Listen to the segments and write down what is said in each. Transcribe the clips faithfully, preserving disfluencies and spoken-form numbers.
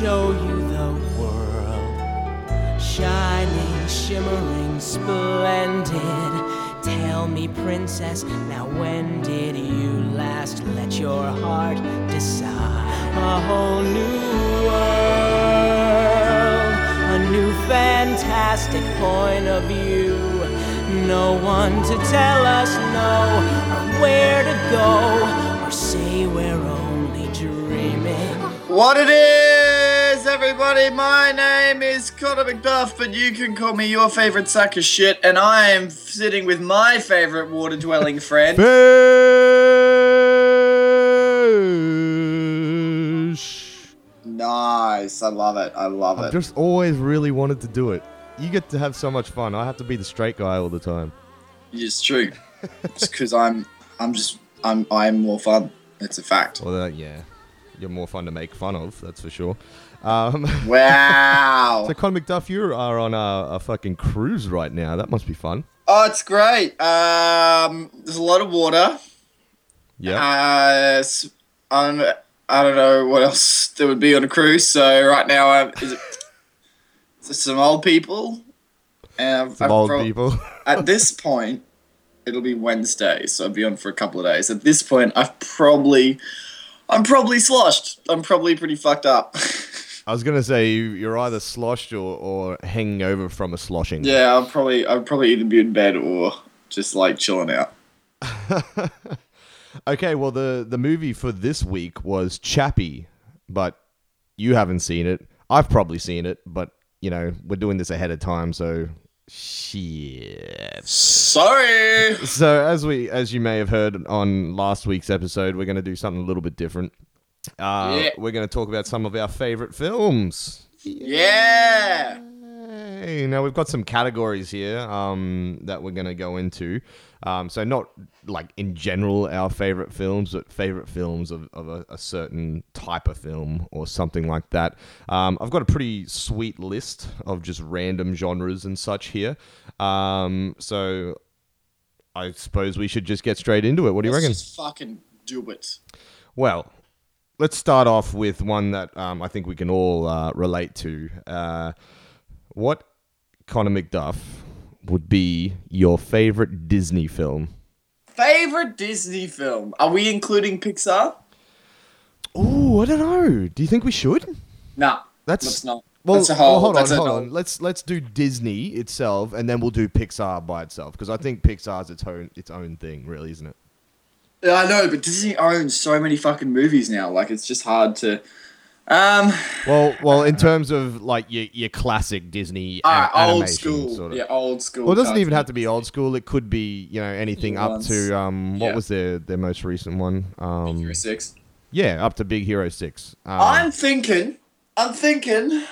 show you the world, shining, shimmering, splendid. Tell me, princess, now when did you last let your heart decide? A whole new world, a new fantastic point of view. No one to tell us no, or where to go, or say we're only dreaming. What it is, everybody, my name is Connor McDuff, but you can call me your favourite sack of shit, and I am sitting with my favourite water-dwelling friend. Fish! Nice, I love it, I love I've it. just always really wanted to do it. You get to have so much fun. I have to be the straight guy all the time. It's true. It's because I'm, I'm just, I'm, I'm more fun. It's a fact. Well, uh, yeah. You're more fun to make fun of, that's for sure. Um, Wow. so, Con McDuff, you are on a, a fucking cruise right now. That must be fun. Oh, it's great. Um, there's a lot of water. Yeah. Uh, s- I'm, I don't know what else there would be on a cruise. So right now, uh, is it so some old people? And I've, Some I've old pro- people. At this point, it'll be Wednesday, so I'll be on for a couple of days. At this point, I've probably, I'm probably sloshed. I'm probably pretty fucked up. I was going to say, you, you're either sloshed or, or hanging over from a sloshing. Yeah, I'll probably, I'll probably either be in bed or just like chilling out. Okay, well, the, the movie for this week was Chappie, but you haven't seen it. I've probably seen it, but, you know, we're doing this ahead of time, so shit. Sorry. So, as we, as you may have heard on last week's episode, we're going to do something a little bit different. Uh, Yeah. We're going to talk about some of our favorite films. Yeah. Hey, now we've got some categories here um, that we're going to go into. Um, so not like in general our favorite films, but favorite films of, of a, a certain type of film or something like that. Um, I've got a pretty sweet list of just random genres and such here. Um, so I suppose we should just get straight into it. What do you Let's reckon? just fucking do it. Well, let's start off with one that um, I think we can all uh, relate to. Uh, what, Connor McDuff, would be your favorite Disney film? Favorite Disney film? Are we including Pixar? Oh, I don't know. Do you think we should? Nah, That's let's not. Well, that's a whole. well, hold on, that's a hold whole- on. Let's let's do Disney itself, and then we'll do Pixar by itself, because I think Pixar's its own its own thing, really, isn't it? Yeah, I know, but Disney owns so many fucking movies now. Like, it's just hard to. Um, Well, well, in terms of like your your classic Disney all right, a- old animation, school. sort of. Yeah, old school. Well, it doesn't even have cartoons. to be old school. It could be, you know, anything New up ones. to um, what Yeah. was their their most recent one? Um, Hero Six. yeah, up to Big Hero Six. Um, I'm thinking. I'm thinking.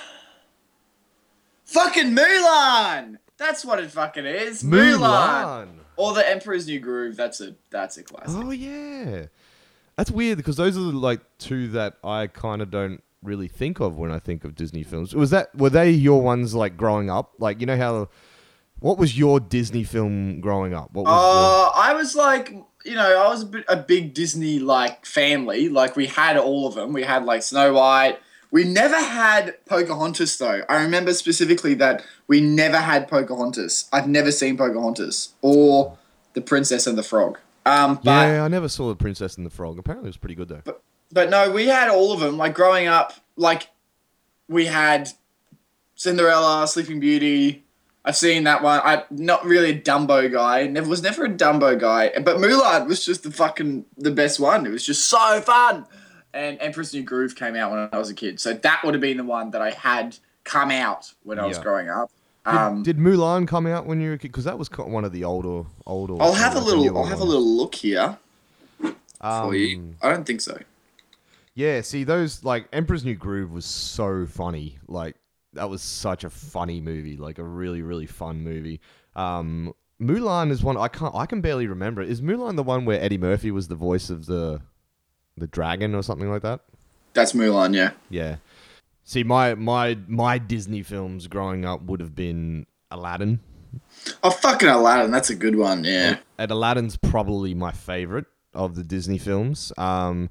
Fucking Mulan. That's what it fucking is. Mulan. Mulan. Or the Emperor's New Groove. That's a that's a classic. Oh yeah, that's weird because those are the, like two that I kind of don't really think of when I think of Disney films. Was that were they your ones like growing up? Like, you know how what was your Disney film growing up? What was Uh, I was like, you know, I was a, bit, a big Disney like family. Like, we had all of them. We had like Snow White. We never had Pocahontas though. I remember specifically that we never had Pocahontas. I've never seen Pocahontas or The Princess and the Frog. Um, the, but yeah, I never saw The Princess and the Frog. Apparently, it was pretty good though. But, but no, we had all of them. Like, growing up, like, we had Cinderella, Sleeping Beauty. I've seen that one. I'm not really a Dumbo guy. Never was never a Dumbo guy. But Mulan was just the fucking the best one. It was just so fun. And Emperor's New Groove came out when I was a kid, so that would have been the one that I had come out when I was Yeah. growing up. Did, Um, did Mulan come out when you were a kid? Because that was co- one of the older older. I'll have a older little. newer I'll have a ones. little look here Um, for you. I don't think so. Yeah, see those like Emperor's New Groove was so funny. Like that was such a funny movie, like a really really fun movie. Um, Mulan is one I can't I can barely remember it. Is Mulan the one where Eddie Murphy was the voice of the the dragon or something like that? That's Mulan, yeah. Yeah. See, my my my Disney films growing up would have been Aladdin. Oh, fucking Aladdin. That's a good one, yeah. And Aladdin's probably my favorite of the Disney films. Um,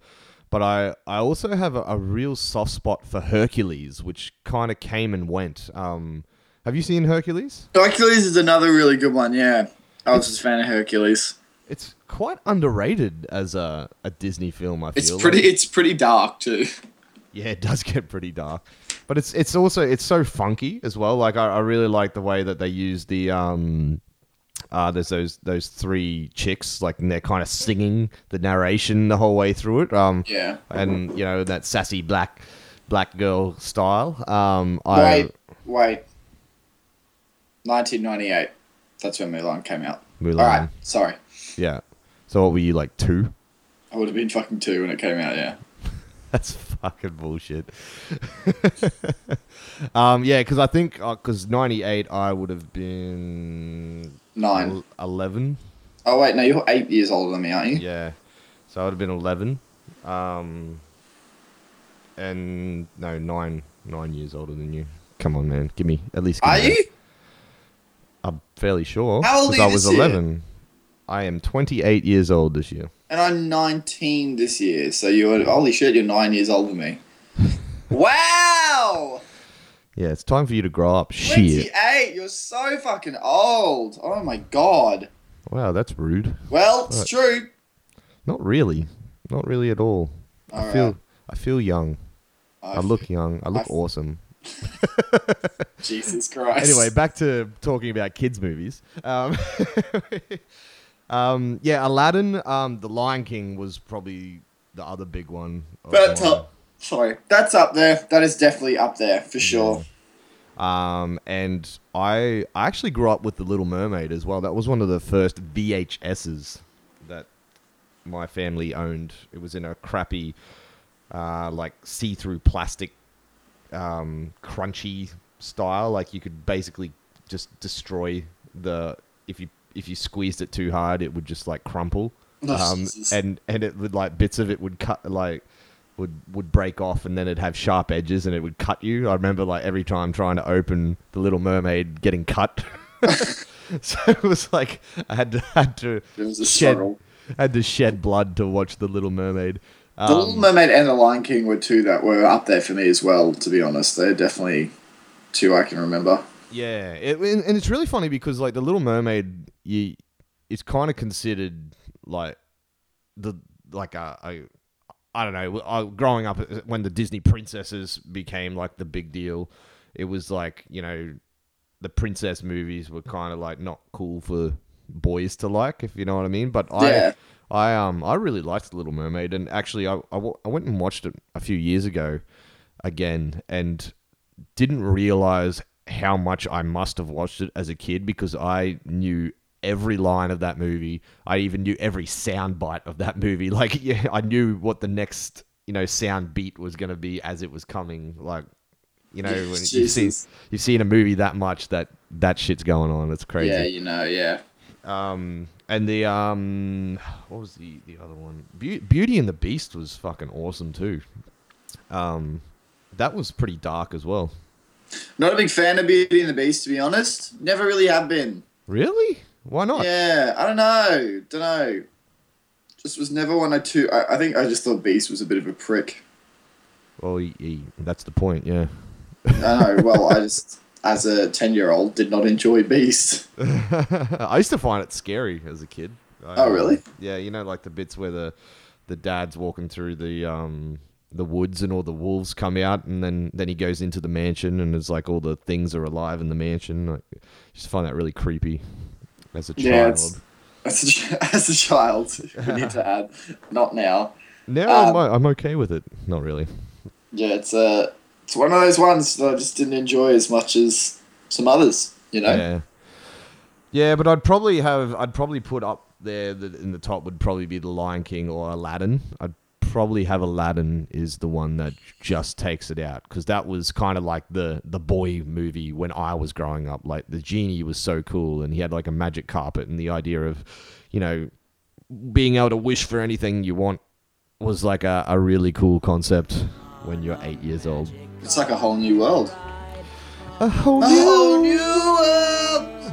But I, I also have a, a real soft spot for Hercules, which kind of came and went. Um, have you seen Hercules? Hercules is another really good one. Yeah, I was just a fan of Hercules. It's quite underrated as a, a Disney film, I feel. It's pretty. like. It's pretty dark too. Yeah, it does get pretty dark, but it's it's also it's so funky as well. Like I, I really like the way that they use the um, uh, there's those those three chicks like and they're kind of singing the narration the whole way through it. Um, Yeah. and you know that sassy black black girl style. Um, I Wait, wait. nineteen ninety-eight. That's when Mulan came out. Mulan. All right. Sorry. Yeah. So what were you like two? I would have been fucking two when it came out. Yeah. That's fucking bullshit. um, yeah, because I think because ninety-eight I would have been Nine. el- eleven. Oh wait, no, you're eight years older than me, aren't you? Yeah, so I would have been eleven. Um, and no, nine nine years older than you. Come on, man, give me at least. Give Are me that. you? I'm fairly sure. How old are 'cause you I was this year? eleven. I am twenty-eight years old this year. And I'm nineteen this year, so you're holy shit, you're nine years older than me. Wow! Yeah, it's time for you to grow up. Shit. twenty-eight, you're so fucking old. Oh my god. Wow, that's rude. Well, it's Right. true. Not really. Not really at all. I Alright. feel I feel young. I, I look young. I look f- awesome. Jesus Christ. Anyway, back to talking about kids' movies. Um, um, yeah, Aladdin, um, The Lion King was probably the other big one. of That's mine. up. Sorry. That's up there. That is definitely up there, for sure. Um, and I I actually grew up with The Little Mermaid as well. That was one of the first V H S's that my family owned. It was in a crappy, uh, like see-through plastic, um, crunchy style. Like you could basically just destroy the if you if you squeezed it too hard, it would just like crumple. Oh, Um, Jesus. and and it would like bits of it would cut like. would would break off and then it'd have sharp edges and it would cut you. I remember like every time trying to open The Little Mermaid getting cut. So it was like I had to had to It was a shed struggle. had to shed blood to watch The Little Mermaid. The Little Um, Mermaid and The Lion King were two that were up there for me as well, to be honest. They're definitely two I can remember. yeah, it, and, and it's really funny because like The Little Mermaid, you it's kind of considered like the like a, a I don't know. I, growing up when the Disney princesses became like the big deal, it was like, you know, the princess movies were kind of like not cool for boys to like, if you know what I mean. But Yeah. I, I um, I really liked The Little Mermaid, and actually, I, I, w- I went and watched it a few years ago again, and didn't realize how much I must have watched it as a kid because I knew every line of that movie. I even knew every sound bite of that movie. Like, yeah, I knew what the next, you know, sound beat was going to be as it was coming. Like, you know, when you see Jesus. you see in a movie that much that that shit's going on. It's crazy. Yeah, you know, yeah. Um, and the um, what was the the other one? Be- Beauty and the Beast was fucking awesome too. Um, that was pretty dark as well. Not a big fan of Beauty and the Beast, to be honest. Never really have been. Really? Why not? Yeah, I don't know. Don't know. Just was never one I too. I, I think I just thought Beast was a bit of a prick. Well, he, he, that's the point. Yeah. I know. Well, I just, as a ten-year-old, did not enjoy Beast. I used to find it scary as a kid. I, Oh, really? Yeah, you know, like the bits where the the dad's walking through the um the woods and all the wolves come out, and then then he goes into the mansion and it's like all the things are alive in the mansion. Like, I just find that really creepy as a child. Yeah, it's- As a, as a child, we need to add. Not now. Now I'm, um, I'm okay with it. Not really. Yeah, it's uh, it's one of those ones that I just didn't enjoy as much as some others. You know. Yeah. Yeah, but I'd probably have I'd probably put up there that in the top would probably be The Lion King or Aladdin. I'd probably have Aladdin is the one that just takes it out because that was kind of like the the boy movie when I was growing up. Like the genie was so cool and he had like a magic carpet and the idea of, you know, being able to wish for anything you want was like a, a really cool concept when you're eight years old. It's like a whole new world. A whole A new, whole new world.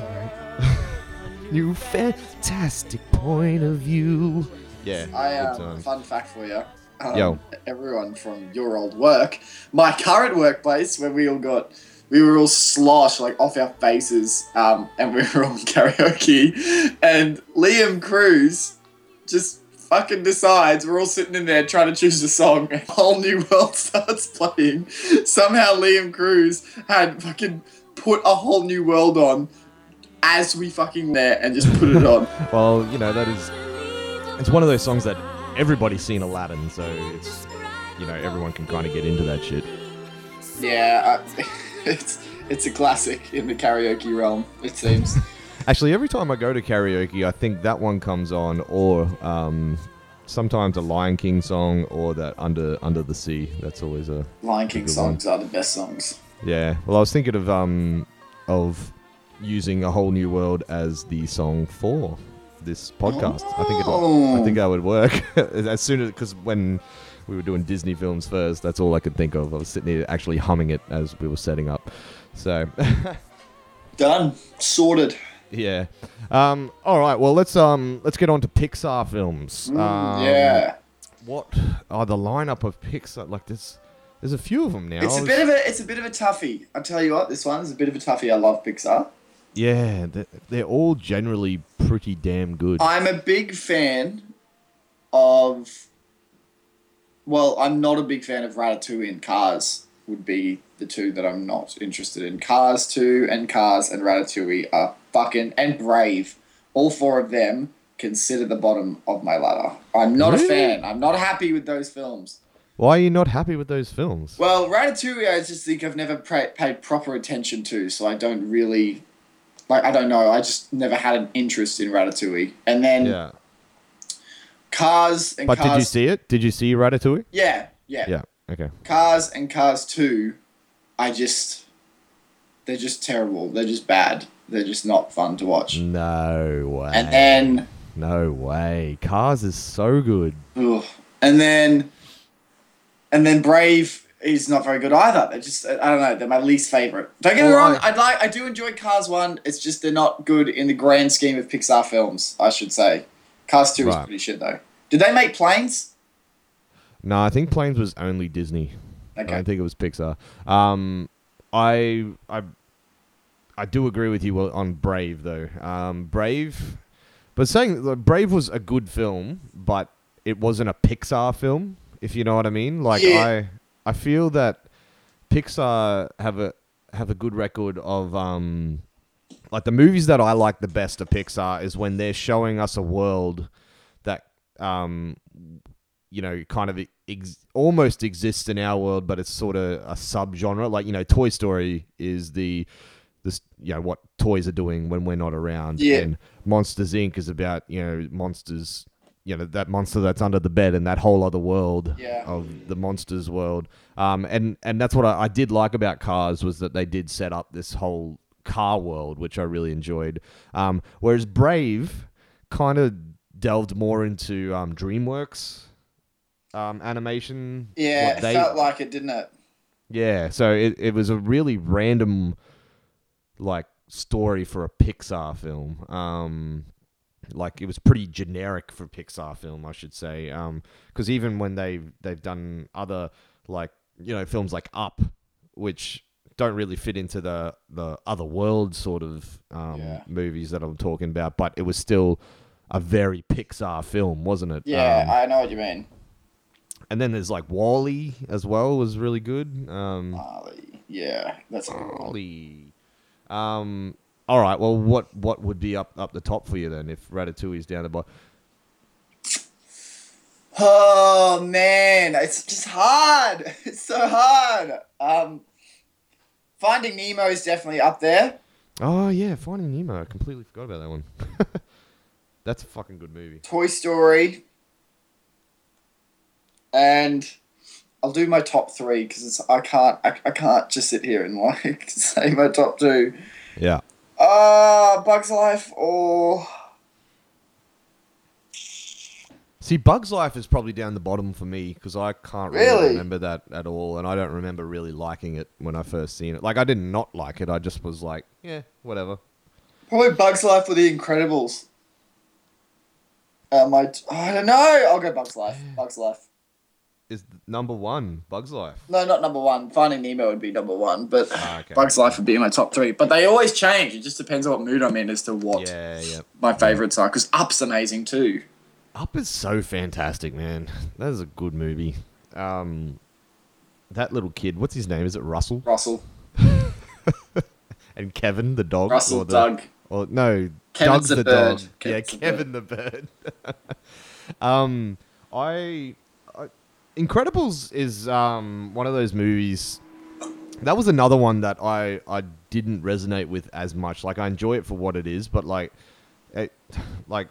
new fantastic point of view. Yeah, I good um, times. fun fact for you. um, Yo. everyone from your old work, my current workplace, where we all got, we were all sloshed like off our faces, um, and we were all in karaoke, and Liam Cruz just fucking decides we're all sitting in there trying to choose a song, and a whole new world starts playing. Somehow Liam Cruz had fucking put a whole new world on as we fucking there and just put it on. Well, you know, that is... It's one of those songs that everybody's seen Aladdin, so it's... You know, everyone can kind of get into that shit. Yeah, I, it's it's a classic in the karaoke realm, it seems. Actually, every time I go to karaoke, I think that one comes on, or um, sometimes a Lion King song, or that Under Under the Sea. That's always a Lion King good songs are the best songs. Yeah. Well, I was thinking of um of using A Whole New World as the song for this podcast. I think it. I think that would work as soon as because when we were doing Disney films first, that's all I could think of. I was sitting here actually humming it as we were setting up. So. Done. Sorted. Yeah. Um, all right. Well, let's um let's get on to Pixar films. Mm, um, yeah. What are the lineup of Pixar? Like there's there's a few of them now. It's a bit of a it's a bit of a toughie. I tell you what, this one is a bit of a toughie. I love Pixar. Yeah, they're, they're all generally pretty damn good. I'm a big fan of. Well, I'm not a big fan of Ratatouille and Cars. Would be the two that I'm not interested in. Cars two and Cars and Ratatouille are fucking and Brave. All four of them consider the bottom of my ladder. I'm not Really? a fan. I'm not happy with those films. Why are you not happy with those films? Well, Ratatouille, I just think I've never pra- paid proper attention to, so I don't really, like, I don't know. I just never had an interest in Ratatouille. And then Yeah. Cars and But Cars. did you see it? Did you see Ratatouille? Yeah, yeah, Yeah. Okay. Cars and Cars two, I just, they're just terrible. They're just bad. They're just not fun to watch. No way. And then, No way. Cars is so good. ugh. and then, and then Brave is not very good either. They're just, I don't know. They're my least favorite. Don't get me Well, wrong. I- I'd like, I do enjoy Cars one. It's just they're not good in the grand scheme of Pixar films. I should say. Cars two is Right. pretty shit though. Did they make Planes? No, I think Planes was only Disney. I Okay. don't think it was Pixar. Um, I I I do agree with you on Brave though. Um, Brave, but saying like, Brave was a good film, but it wasn't a Pixar film. If you know what I mean. Like Yeah. I I feel that Pixar have a have a good record of um like the movies that I like the best of Pixar is when they're showing us a world that um you know kind of ex- almost exists in our world, but it's sort of a subgenre. Like you know, Toy Story is the this you know what toys are doing when we're not around. Yeah. And Monsters Incorporated is about you know monsters. You know that monster that's under the bed and that whole other world Yeah. of the monsters world. Um, and and that's what I, I did like about Cars was that they did set up this whole car world, which I really enjoyed. Um, whereas Brave kind of delved more into um, DreamWorks um, animation. Yeah, what it they- felt like it, didn't it? yeah, so it, it was a really random like story for a Pixar film. Um, like it was pretty generic for Pixar film, I should say. Um, because even when they've they've done other like you know films like Up, which don't really fit into the the other world sort of um, Yeah. movies that I'm talking about, but it was still a very Pixar film, wasn't it? Yeah, Um, I know what you mean. and then there's like Wall-E as well was really good. Um, Marley. Yeah, that's a good one. Wall-E. Um, all right. Well, what what would be up up the top for you then if Ratatouille is down the bottom? Oh man, it's just hard. It's so hard. Um, Finding Nemo is definitely up there. Oh yeah, Finding Nemo. I completely forgot about that one. That's a fucking good movie. Toy Story. And I'll do my top three because it's I can't I, I can't just sit here and like say my top two. Yeah. Uh Bugs Life or See, Bug's Life is probably down the bottom for me because I can't really, Really? remember that at all, and I don't remember really liking it when I first seen it. Like, I did not like it. I just was like, yeah, whatever. probably Bugs Life or The Uh, my t- I don't know. I'll go Bugs Life. Bugs Life. is number one. Bugs Life. No, not number one. Finding Nemo would be number one, but Ah, okay. Bugs Life would be in my top three. But they always change. It just depends on what mood I'm in as to what Yeah, yeah. my favourites are. Because Up's amazing too. Up is so fantastic, man. That is a good movie. Um, that little kid, what's his name? Is it Russell? Russell. And Kevin, the dog? Russell, or the, Doug. Or no, Kevin's Doug's the the, bird. dog. Kevin's yeah, the Kevin the bird. um, I, I, Incredibles is um one of those movies. That was another one that I I didn't resonate with as much. Like I enjoy it for what it is, but like, it, like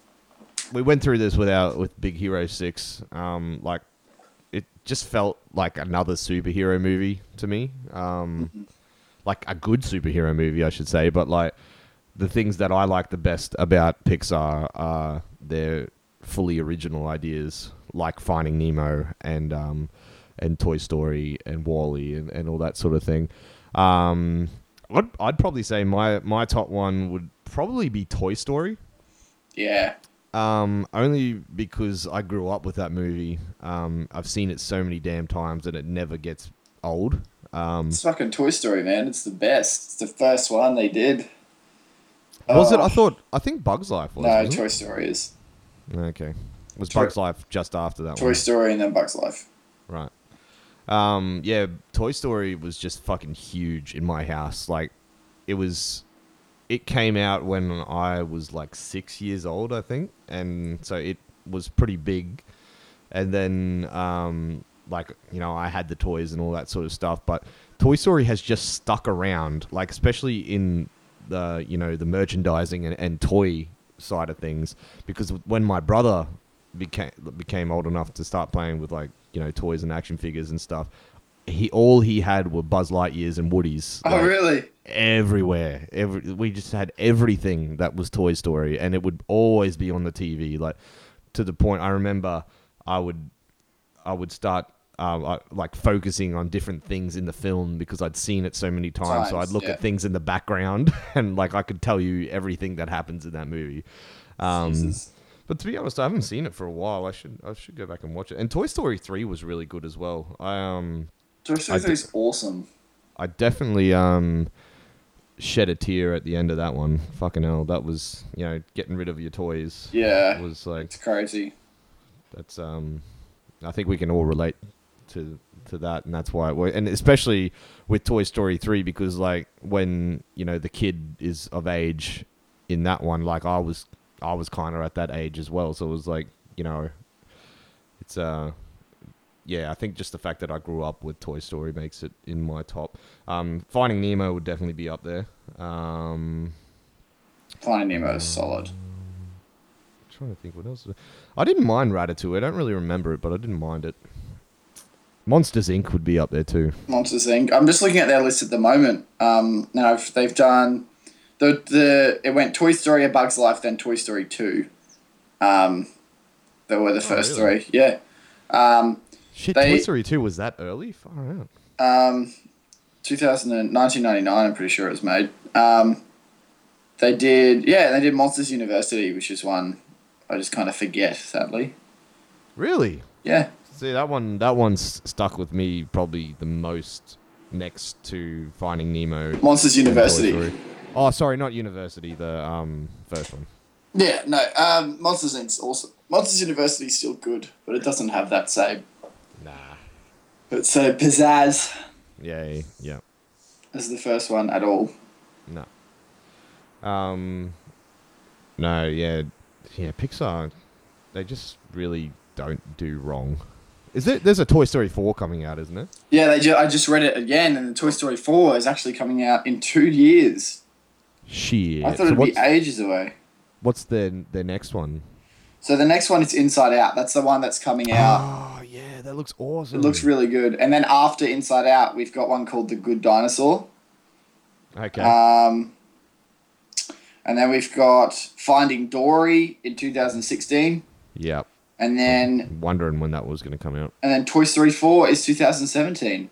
we went through this with our with Big Hero Six. Um, like it just felt like another superhero movie to me. Um. Mm-hmm. Like a good superhero movie, I should say, but like the things that I like the best about Pixar are their fully original ideas, like Finding Nemo and um, and Toy Story and WALL-E and, and all that sort of thing. Um, I'd, I'd probably say my my top one would probably be Toy Story. Yeah. Um, only because I grew up with that movie. Um, I've seen it so many damn times and it never gets old. Um, It's fucking Toy Story, man. It's the best. It's the first one they did. Was it? Oh. I thought. I think Bugs Life was. No, wasn't Toy it? Story is. Okay. Was Toy- Bugs Life just after that Toy one? Story and then Bugs Life. Right. Um. Yeah. Toy Story was just fucking huge in my house. Like, it was. It came out when I was like six years old, I think, and so it was pretty big. And then, um, like you know, I had the toys and all that sort of stuff. But Toy Story has just stuck around, like especially in the you know the merchandising and, and toy side of things, because when my brother became became old enough to start playing with like you know toys and action figures and stuff, he all he had were Buzz Lightyears and Woodies. Oh, like, really? everywhere. Every we just had everything that was Toy Story, and it would always be on the T V. Like to the point, I remember I would I would start. Um, I, like focusing on different things in the film because I'd seen it so many times. Times, so I'd look yeah. at things in the background and like I could tell you everything that happens in that movie. Um, Jesus. but to be honest, I haven't seen it for a while. I should I should go back and watch it. And Toy Story three was really good as well. I um Toy Story I three is awesome. I definitely um shed a tear at the end of that one. Fucking hell, that was you know getting rid of your toys. Yeah. Was like It's crazy. that's um I think we can all relate to to that, and that's why it worked. And especially with Toy Story three, because like when you know the kid is of age in that one, like I was I was kind of at that age as well, so it was like you know it's uh yeah I think just the fact that I grew up with Toy Story makes it in my top. um Finding Nemo would definitely be up there. um Finding Nemo is solid. trying to think what else. I didn't mind Ratatouille. I don't really remember it, but I didn't mind it. Monsters Incorporated would be up there too. Monsters Incorporated. I'm just looking at their list at the moment. Um, now if they've done the the it went Toy Story, A Bug's Life, then Toy Story two. Um, they were the first really? three. Yeah. Um, Shit, They- Toy Story two was that early? Far out. um, two thousand and nineteen ninety-nine. I'm pretty sure it was made. Um, they did. Yeah, they did Monsters University, which is one I just kind of forget, sadly. Really? Yeah. See, that one that one's stuck with me probably the most next to Finding Nemo. Monsters and Toy University. Story. Oh, sorry, not University, the um first one. Yeah, no. Um, Monsters Incorporated's awesome. Monsters University is still good, but it doesn't have that same. Nah. But so pizzazz Yeah, yeah. as the first one at all. No. Um No, yeah. Yeah, Pixar, they just really don't do wrong. Is there there's a Toy Story four coming out, isn't it? Yeah, they. Ju- I just read it again, and the Toy Story four is actually coming out in two years. Shit. I thought So it'd what's, be ages away. what's their their next one? So the next one is Inside Out. That's the one that's coming out. Oh yeah, that looks awesome. It looks really good. And then after Inside Out, we've got one called The Good Dinosaur. Okay. Um, and then we've got Finding Dory in two thousand sixteen. yeah. And then Wondering when that was going to come out. and then Toy Story four is two thousand seventeen.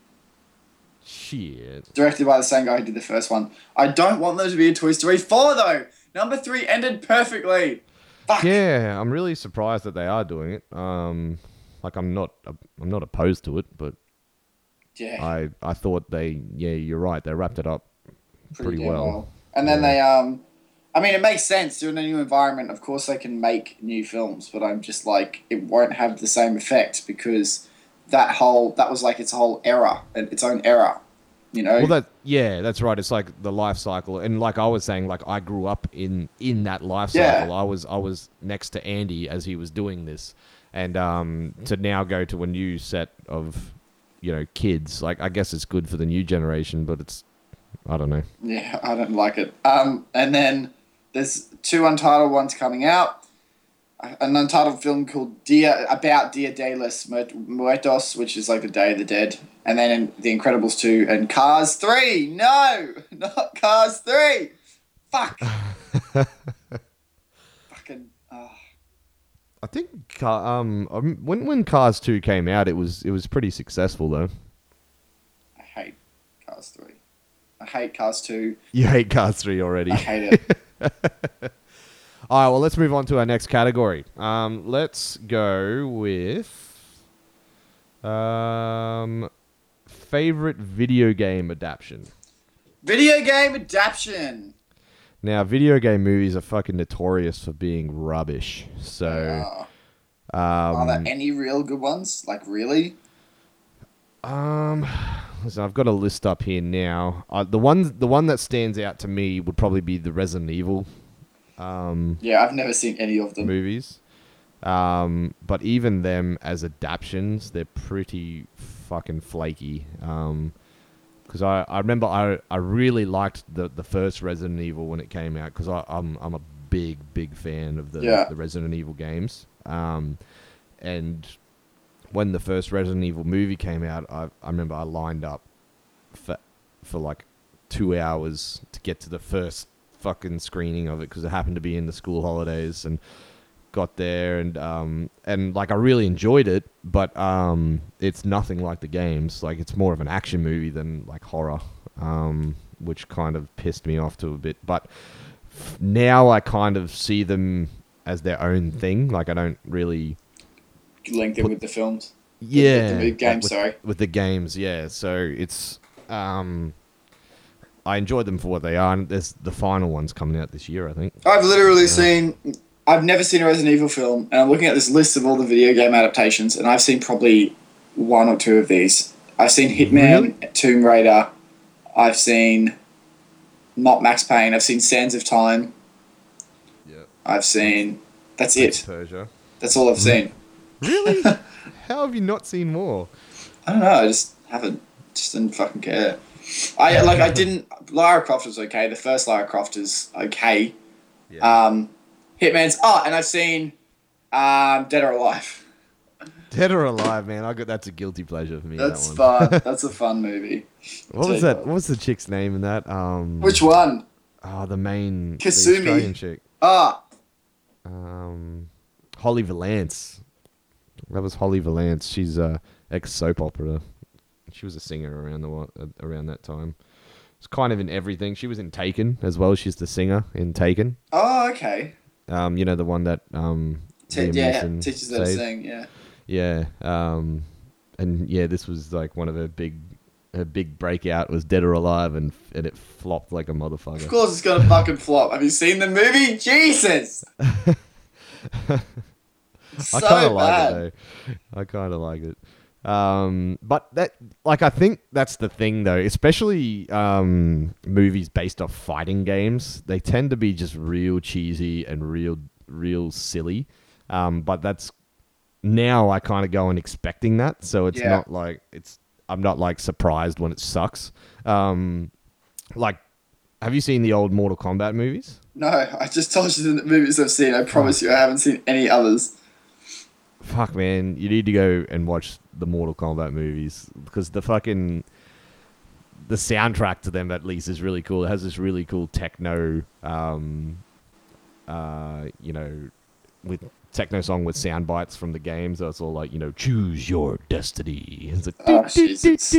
Shit. Directed by the same guy who did the first one. I don't want there to be a Toy Story four though. Number three ended perfectly. Fuck. Yeah, I'm really surprised that they are doing it. Um, Like I'm not I'm not opposed to it, but Yeah. I I thought they yeah you're right they wrapped it up pretty, damn well. And then Yeah. they, um, I mean, it makes sense. They're in a new environment. Of course, they can make new films, but I'm just like, it won't have the same effect because that whole, that was like its whole era, its own era, you know? Well, that yeah, that's right. It's like the life cycle, and like I was saying, like I grew up in in that life Yeah. cycle. I was I was next to Andy as he was doing this, and um, to now go to a new set of, you know, kids. Like I guess it's good for the new generation, but it's I don't know. Yeah, I don't like it. Um, and then there's two untitled ones coming out. An untitled film called Dia about Dia de los Muertos, which is like the Day of the Dead, and then in The Incredibles two and Cars three. No, not Cars three. Fuck. Fucking. Oh. I think Car- um um, when when Cars two came out, it was it was pretty successful though. I hate Cars three. I hate Cars two. You hate Cars three already. I hate it. All right, well, let's move on to our next category. Um, let's go with um, favorite video game adaptation. Video game adaptation. Now, video game movies are fucking notorious for being rubbish. So, Uh, um, are there any real good ones? Like, really? um, listen, I've got a list up here now. Uh, the one, the one that stands out to me would probably be the Resident Evil um, Yeah, I've never seen any of them. movies. Um, but even them as adaptions, they're pretty fucking flaky. Um, because I, I remember I, I really liked the, the first Resident Evil when it came out because I'm I'm a big big fan of the Yeah. the Resident Evil games. Um, and when the first Resident Evil movie came out, I I remember I lined up for for like two hours to get to the first fucking screening of it because it happened to be in the school holidays and got there and um and like I really enjoyed it, but um it's nothing like the games. Like it's more of an action movie than like horror, um which kind of pissed me off to a bit. But f- now I kind of see them as their own thing. Like I don't really Linked in with the films. yeah the like games, with, sorry. with the games, yeah. So it's um I enjoyed them for what they are, and there's the final one's coming out this year, I think. I've literally seen. I've never seen a Resident Evil film, and I'm looking at this list of all the video game adaptations, and I've seen probably one or two of these. I've seen Hitman, Really? Tomb Raider. I've seen not Max Payne. I've seen Sands of Time. Yeah. I've seen. That's it. Persia. That's all I've seen. Really? How have you not seen more? I don't know. I just haven't. Just didn't fucking care. I like. I didn't. Lara Croft was okay. The first Lara Croft is okay. Yeah. Um, Hitman's. Oh, and I've seen um, Dead or Alive. Dead or Alive, man. I got that's a guilty pleasure for me. That's that one. fun. That's a fun movie. What was Tell you that? What was the chick's name in that? Um, Which one? Oh, the main the Kasumi. Australian chick. Ah, Um, Holly Valance. That was Holly Valance. She's a ex soap opera. She was a singer around the wa- uh, around that time. It's kind of in everything. She was in Taken as well. She's the singer in Taken. oh, okay. Um, you know the one that um, Te- Liam yeah, Neeson teaches them to saved? sing. Yeah. Yeah. Um, and yeah, this was like one of her big, her big breakout was Dead or Alive, and and it flopped like a Of motherfucker. course, it's gonna fucking flop. Have you seen the movie? Jesus. so I kind of like bad. it though. I kind of like it. Um, but that, like, I think that's the thing though, especially um, movies based off fighting games. They tend to be just real cheesy and real, real silly. Um, but that's now I kind of go in expecting that, so it's Yeah. not like it's. I'm not like surprised when it sucks. Um, like, have you seen the old Mortal Kombat movies? No, I just told you the movies I've seen. I promise you, I haven't seen any others. Fuck, man, you need to go and watch the Mortal Kombat movies because the fucking the soundtrack to them at least is really cool. It has this really cool techno, um, uh, you know, with techno song with sound bites from the game. So it's all like, you know, choose your destiny. It's like, Oh, Jesus.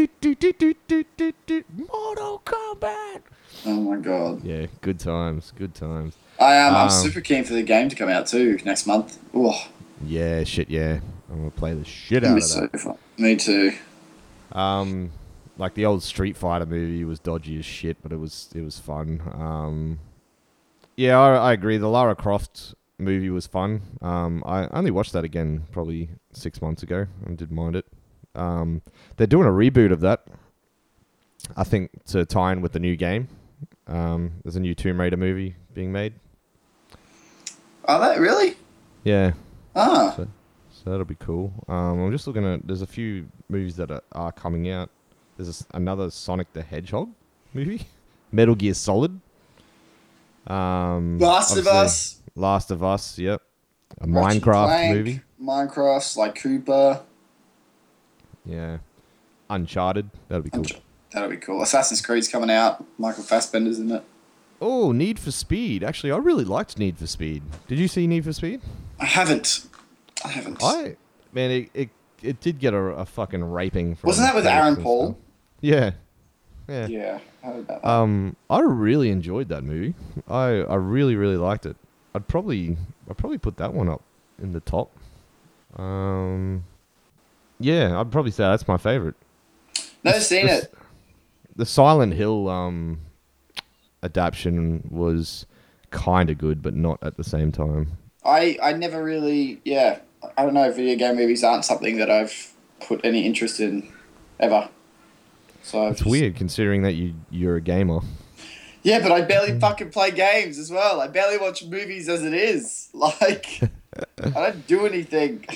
Mortal Kombat. Oh my god. Yeah, good times, good times. I am. I'm Um, super keen for the game to come out too next month. Oh, Yeah, shit, yeah. I'm gonna play the shit That'd out be of so that. fun. Me too. Um, like the old Street Fighter movie was dodgy as shit, but it was it was fun. Um, yeah, I, I agree. The Lara Croft movie was fun. Um, I only watched that again probably six months ago and didn't mind it. Um, they're doing a reboot of that. I think to tie in with the new game. Um, there's a new Tomb Raider movie being made. Are they really? Yeah. Ah. So, so that'll be cool. Um, I'm just looking at. There's a few movies that are, are coming out. There's a s another Sonic the Hedgehog movie. Metal Gear Solid. Um, Last of obviously, Us. Last of Us. Yep. A Ratchet and Minecraft Clank, movie. Minecraft, Sly Cooper. Yeah. Uncharted. That'll be cool. Unch- That'll be cool. Assassin's Creed's coming out. Michael Fassbender's in it. Oh, Need for Speed. Actually, I really liked Need for Speed. Did you see Need for Speed? I haven't. I haven't. I man, it it, it did get a, a fucking raping. From Wasn't that with critics Aaron and Paul? stuff. Yeah. Yeah. Yeah, I heard about that. Um, I really enjoyed that movie. I I really really liked it. I'd probably I'd probably put that one up in the top. Um, yeah, I'd probably say that's my favorite. Never seen the, it. The Silent Hill um adaptation was kind of good, but not at the same time. I, I never really, yeah, I don't know, video game movies aren't something that I've put any interest in ever. So I've It's just- weird considering that you you're a gamer. Yeah, but I barely fucking play games as well. I barely watch movies as it is. Like, I don't do anything.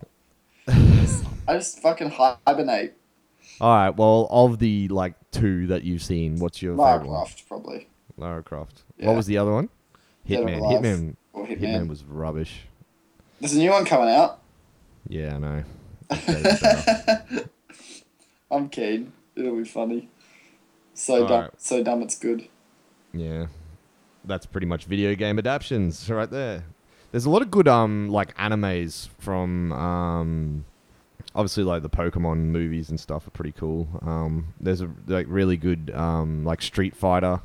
I just fucking hibernate. All right. Well, of the like two that you've seen, what's your Lara favorite one? Croft, probably. Lara Croft. Yeah. What was the other one? Dead or Hitman. Alive. Hitman. Or Hitman. Hitman. was rubbish. There's a new one coming out. Yeah, I know. Dave's better. I'm keen. It'll be funny. So dumb. Alright. So dumb it's good. Yeah, that's pretty much video game adaptions right there. There's a lot of good um like animes from um obviously like the Pokemon movies and stuff are pretty cool. Um, there's a like really good um like Street Fighter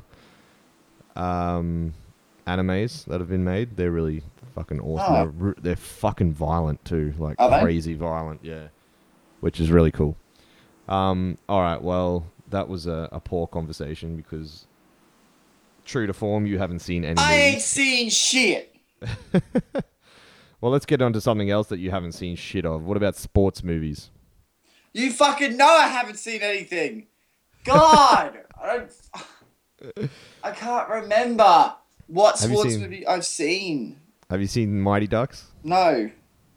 um animes that have been made. They're really fucking awesome. Oh. They're ru- they're fucking violent too, like Are they? crazy violent. Yeah, which is really cool. Um, all right, well that was a, a poor conversation because true to form, you haven't seen any. I movies. ain't seen shit. Well, let's get on to something else that you haven't seen shit of. What about sports movies? You fucking know I haven't seen anything. God, I don't. I can't remember what Have you sports seen- movie I've seen. Have you seen Mighty Ducks? No,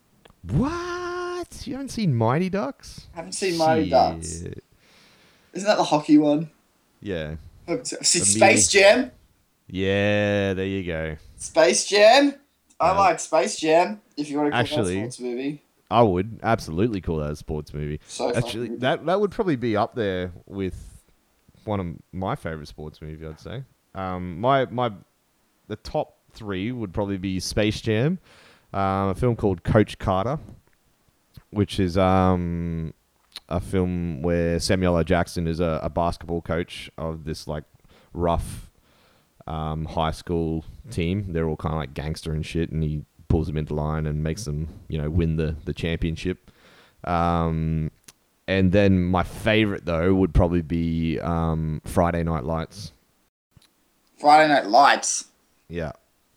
What? You haven't seen Mighty Ducks? haven't seen Mighty Ducks. Shit. Isn't that the hockey one? Yeah. I've seen Immediately. Space Jam. Yeah, there you go. Space Jam. I Yeah. like Space Jam. If you want to call Actually- that a sports movie. I would absolutely call that a sports movie. So Actually, fucking- that that would probably be up there with one of my favorite sports movies. I'd say. Um, my my the top three would probably be Space Jam, um, a film called Coach Carter, which is um, a film where Samuel L. Jackson is a, a basketball coach of this like rough um, high school team. They're all kind of like gangster and shit, and he pulls them into line and makes them, you know, win the, the championship. Um, and then my favorite, though, would probably be um, Friday Night Lights. Friday Night Lights. Yeah.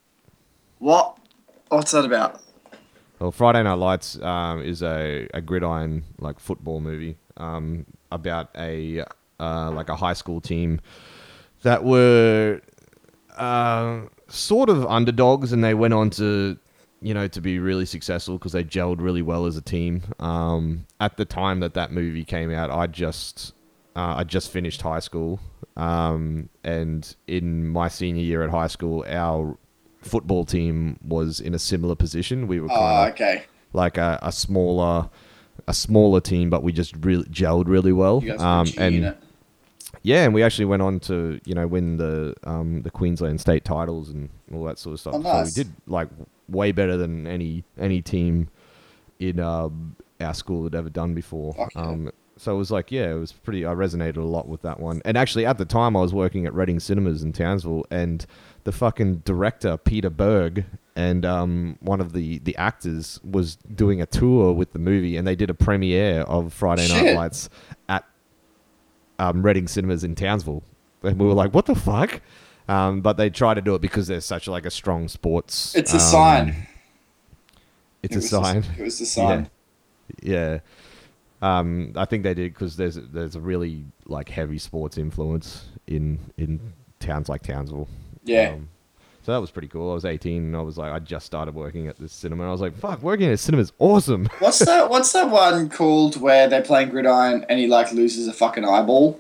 What? What's that about? Well, Friday Night Lights um, is a, a gridiron, like, football movie um, about a, uh, like, a high school team that were uh, sort of underdogs, and they went on to, you know, to be really successful because they gelled really well as a team. Um, at the time that that movie came out, I just uh, I just finished high school, um, and in my senior year at high school, our football team was in a similar position. We were kind Oh, of okay. like a, a smaller a smaller team, but we just really gelled really well. You guys Um, were a and unit. yeah, and we actually went on to, you know, win the um, the Queensland state titles and all that sort of stuff. Oh, nice. So we did like way better than any any team in um, our school had ever done before. Fuck yeah. Um, so it was like, yeah, it was pretty. I resonated a lot with that one. And actually, at the time, I was working at Reading Cinemas in Townsville, and the fucking director Peter Berg and um, one of the the actors was doing a tour with the movie, and they did a premiere of Friday Night Shit. Lights at um, Reading Cinemas in Townsville, and we were like, what the fuck? Um, but they try to do it because there's such like a strong sports. It's a um, sign. It's It a was sign. A, it was a sign. Yeah. Um, I think they did because there's there's a really like heavy sports influence in in towns like Townsville. Yeah. Um, so that was pretty cool. I was eighteen and I was like, I just started working at this cinema. And I was like, fuck, working at a cinema is awesome. What's that? What's that one called where they're playing gridiron and he like loses a fucking eyeball?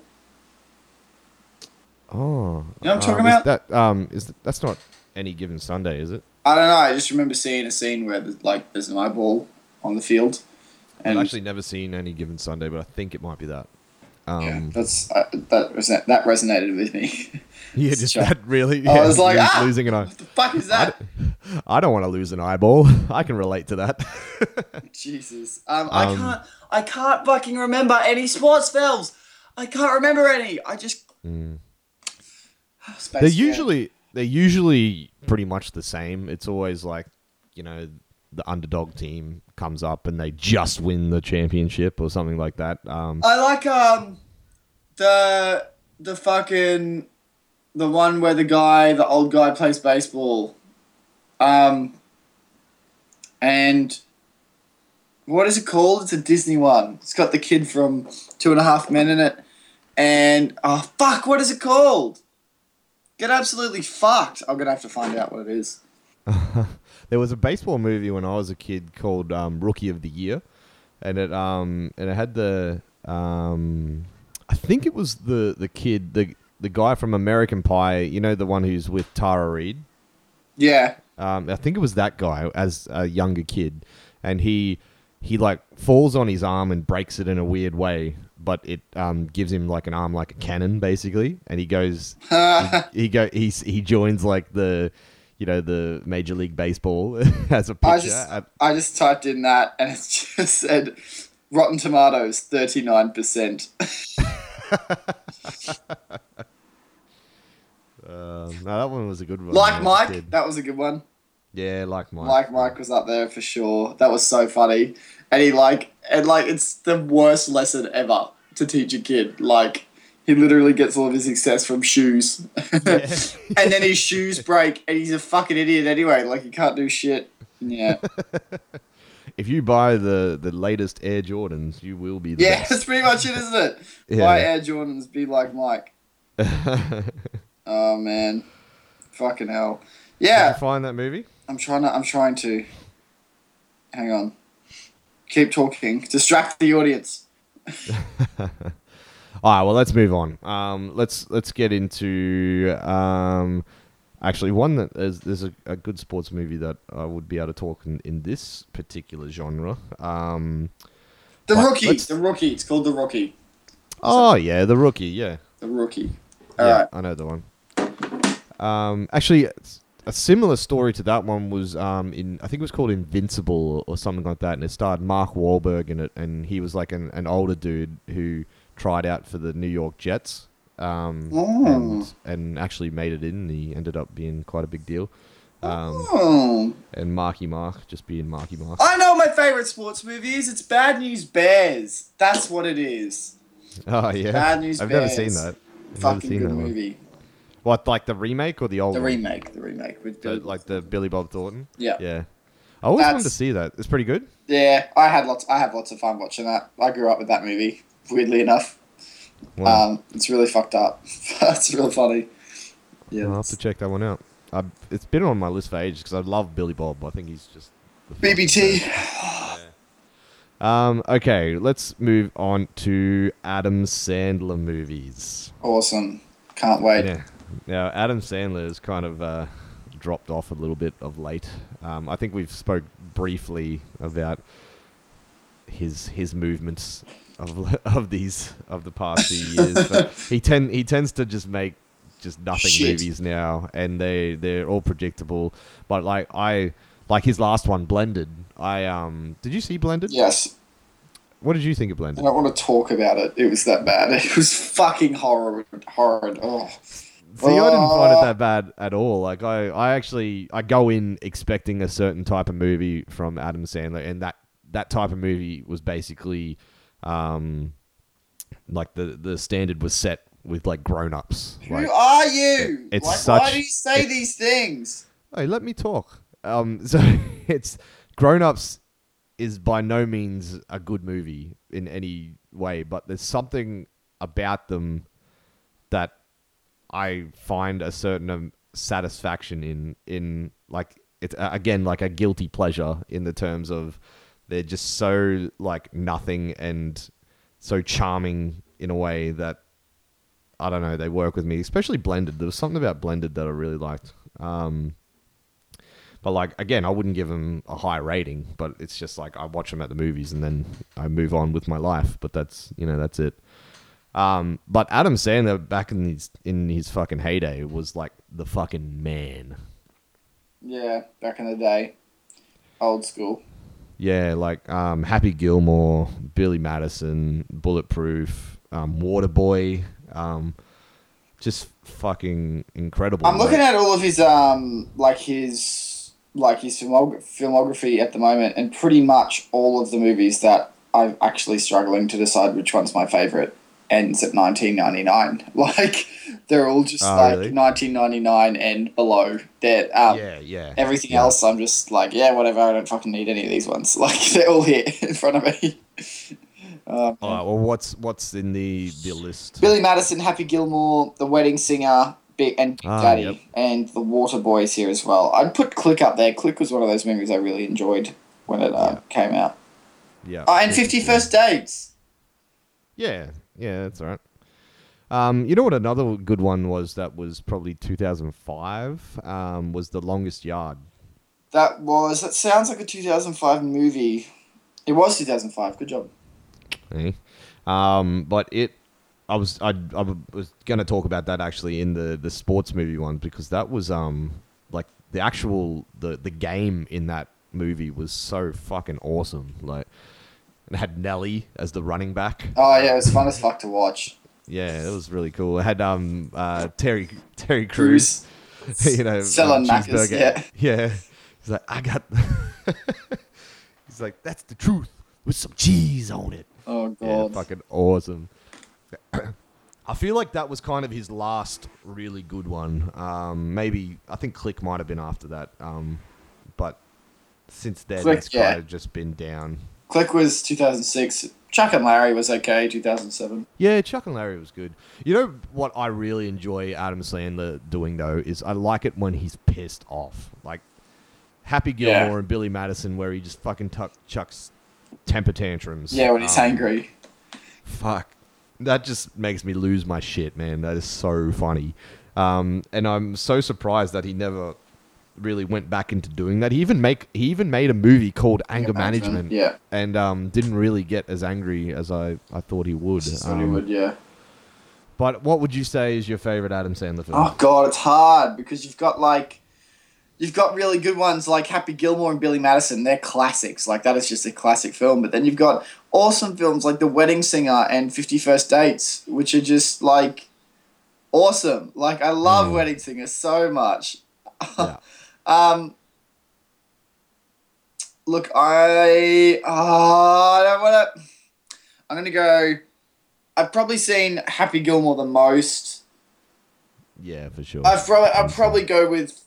Oh, You know what I'm talking um, is about? That um, is that's not Any Given Sunday, is it? I don't know. I just remember seeing a scene where there's, like there's an eyeball on the field. And I've actually never seen Any Given Sunday, but I think it might be that. Um, yeah, that's uh, that reson- that resonated with me. yeah, just Sure. that really. I yeah, was like, lo- ah! losing an eye. What the fuck is I that? don't, I don't want to lose an eyeball. I can relate to that. Jesus. Um, I Um, can't. I can't fucking remember any sports films. I can't remember any. I just. Mm. Space They're Jam. usually they're usually pretty much the same. It's always like, you know, the underdog team comes up and they just win the championship or something like that. Um, I like um the the fucking the one where the guy the old guy plays baseball. Um. And. What is it called? It's a Disney one. It's got the kid from Two and a Half Men in it. And, oh, fuck, what is it called? Get absolutely fucked. I'm going to have to find out what it is. there was a baseball movie when I was a kid called um, Rookie of the Year, and it um and it had the um I think it was the the kid the the guy from American Pie. You know, the one who's with Tara Reid. Yeah. Um, I think it was that guy as a younger kid, and he he like falls on his arm and breaks it in a weird way, but it um gives him like an arm like a cannon basically, and he goes he, he go he he joins like the you know the Major League Baseball as a pitcher. I just, I just typed in that and it just said Rotten Tomatoes thirty-nine percent. Um, no, that one was a good one. Like I was a Mike, kid. that was a good one. Yeah, like Mike. Like Mike was up there for sure. That was so funny. And he like, and like, it's the worst lesson ever to teach a kid. Like, he literally gets all of his success from shoes. And then his shoes break and he's a fucking idiot anyway. Like, he can't do shit. Yeah. If you buy the, the latest Air Jordans, you will be the Yeah, best. that's pretty much it, isn't it? Yeah. Buy Air Jordans, be like Mike. Oh, man. Fucking hell. Did Yeah. you find that movie? I'm trying to, I'm trying to. Hang on. Keep talking. Distract the audience. All right, well, let's move on. Um, let's let's get into um, actually one that is there's a, a good sports movie that I would be able to talk in, in this particular genre. Um, The But Rookie. let's- The Rookie. It's called The Rookie. oh yeah, The Rookie. Yeah, The Rookie. yeah, All right. I know the one. Um, actually, it's- a similar story to that one was um, in I think it was called Invincible or, or something like that, and it starred Mark Wahlberg in it, and he was like an, an older dude who tried out for the New York Jets, um, Oh. and and actually made it in. He ended up being quite a big deal, um, Oh. and Marky Mark just being Marky Mark. I know my favorite sports movie is. It's Bad News Bears. That's what it is. Oh yeah, Bad News I've never Bears. seen that. I've never Fucking seen good that one. movie. What, like the remake or the old The one? remake. The remake with The- Billy. like the Billy Bob Thornton. Yeah. Yeah. I always wanted to That's- see that. It's pretty good. Yeah, I had lots. I have lots of fun watching that. I grew up with that movie. Weirdly enough, Wow. um, it's really fucked up. It's real funny. Yeah. I'll have to check that one out. I, it's been on my list for ages because I love Billy Bob. I think he's just the B B T. fucking best. Um. Okay, let's move on to Adam Sandler movies. Awesome. Can't wait. Yeah. Now, Adam Sandler has kind of uh, dropped off a little bit of late. Um, I think we've spoke briefly about his his movements of of these of the past few years. But he tend he tends to just make just nothing Shit. movies now, and they they're all predictable. But like I like his last one, Blended. I um did you see Blended? Yes. What did you think of I Blended? don't want to talk about it. It was that bad. It was fucking horrid. Horrid. Oh. See, I didn't find it Oh. that bad at all. Like, I, I actually, I go in expecting a certain type of movie from Adam Sandler, and that, that type of movie was basically, um, like the, the standard was set with like grown-ups. Who Like, are you? it's like, such- why do you say these things? hey, let me talk. Um, so it's Grown Ups is by no means a good movie in any way, but there's something about them that I find a certain um, satisfaction in. In like it's uh, again like a guilty pleasure in the terms of they're just so like nothing and so charming in a way that I don't know, they work with me, especially Blended. There was something about Blended that I really liked. Um, but like again, I wouldn't give them a high rating, but it's just like I watch them at the movies and then I move on with my life. But that's you know that's it. Um, but Adam Sandler back in his in his fucking heyday was like the fucking man. Yeah, back in the day. Old school. Yeah, like um, Happy Gilmore, Billy Madison, Bulletproof, um, Waterboy, um, just fucking incredible. I'm looking Like, at all of his um like his like his filmog- filmography at the moment, and pretty much all of the movies that I'm actually struggling to decide which one's my favorite ends at nineteen ninety-nine. Like they're all just Oh, like really? nineteen ninety-nine and below. That um, yeah, yeah. everything yeah. else I'm just like, yeah, whatever. I don't fucking need any of these ones. Like they're all here in front of me. Um, All right, well, what's what's in the the list? Billy Madison, Happy Gilmore, The Wedding Singer, Big and Big Ah, Daddy, yep. and The Water Boys here as well. I'd put Click up there. Click was one of those movies I really enjoyed when it uh, Yeah. came out. Yeah. Oh, and Fifty First Dates. Yeah, yeah, that's all right. Um, you know what another good one was that was probably two thousand five um, was The Longest Yard. That was. That sounds like a two thousand five movie. It was two thousand five. Good job. Eh? Um, but it, I was I, I was gonna talk about that actually in the, the sports movie one because that was um like the actual the, the game in that movie was so fucking awesome. Like it had Nelly as the running back. Oh yeah, it was fun as fuck to watch. Yeah, it was really cool. It had um uh Terry Terry Crews. Cruise. you know, Selling um, Maccas, cheeseburger. yeah. Yeah. He's like, I got. He's like, that's the truth with some cheese on it. Oh Yeah, god. fucking awesome. I feel like that was kind of his last really good one. Um, maybe I think Click might have been after that. Um, but since then, Click, it's yeah. kind of just been down. Click was two thousand six. Chuck and Larry was okay. Two thousand seven. Yeah, Chuck and Larry was good. You know what I really enjoy Adam Sandler doing though is I like it when he's pissed off, like Happy Gilmore Yeah. and Billy Madison, where he just fucking tuck, chucks temper tantrums. Yeah, when he's Um, angry. Fuck, that just makes me lose my shit, man. That is so funny, um, and I'm so surprised that he never really went back into doing that. He even make he even made a movie called Anger Management, Yeah. and um, didn't really get as angry as I, I thought he would. Just thought he Um, would, yeah. But what would you say is your favorite Adam Sandler film? Oh god, it's hard because you've got like, you've got really good ones like Happy Gilmore and Billy Madison. They're classics. Like that is just a classic film. But then you've got awesome films like The Wedding Singer and Fifty First Dates, which are just like awesome. Like I love Mm. Wedding Singer so much. Yeah. Um. Look, I uh, I don't want to. I'm gonna go. I've probably seen Happy Gilmore the most. Yeah, for sure. I've probably I'd probably go with.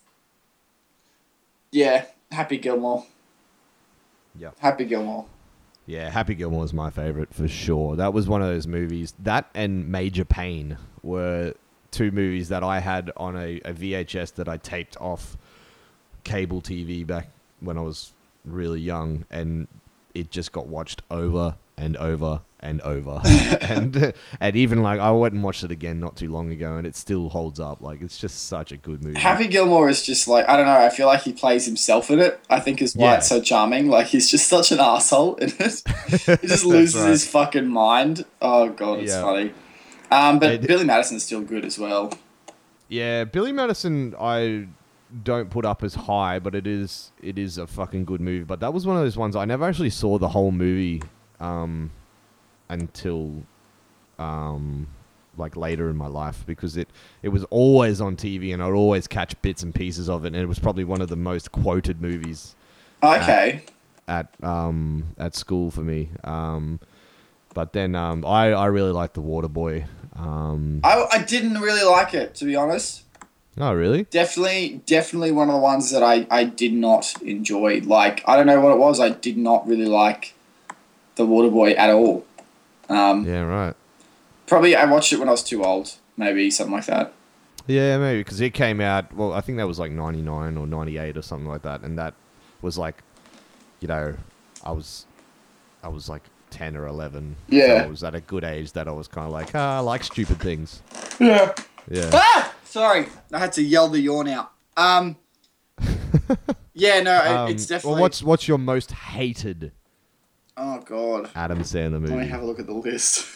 Yeah, Happy Gilmore. Yeah. Happy Gilmore. Yeah, Happy Gilmore is my favorite for sure. That was one of those movies. That and Major Pain were two movies that I had on a, a V H S that I taped off cable T V back when I was really young, and it just got watched over and over and over. and and even like I went and watched it again not too long ago, and it still holds up. Like it's just such a good movie. Happy Gilmore is just like, I don't know, I feel like he plays himself in it. I think is why Yeah. it's so charming. Like he's just such an asshole in it. He just That's loses right. his fucking mind. Oh god, it's Yeah. funny. Um, but It- Billy Madison's still good as well. Yeah, Billy Madison, I don't put up as high, but it is it is a fucking good movie. But that was one of those ones I never actually saw the whole movie. Um, until um, like later in my life because it, it was always on T V and I'd always catch bits and pieces of it, and it was probably one of the most quoted movies. Okay. At at, um, at school for me. Um, but then um, I I really liked The Waterboy. Um, I I didn't really like it, to be honest. oh really? Definitely, definitely one of the ones that I, I did not enjoy. Like, I don't know what it was. I did not really like The Waterboy at all. Um, Yeah, right. Probably I watched it when I was too old. Maybe something like that. Yeah, maybe because it came out. Well, I think that was like ninety-nine or ninety-eight or something like that, and that was like, you know, I was, I was like ten or eleven. Yeah. So I was at a good age that I was kind of like, ah, I like stupid things. Yeah. Yeah. Ah! Sorry, I had to yell the yawn out. Um. Yeah, no, it, Um, it's definitely. Well, what's what's your most hated Oh God. Adam Sandler movie? Let me have a look at the list.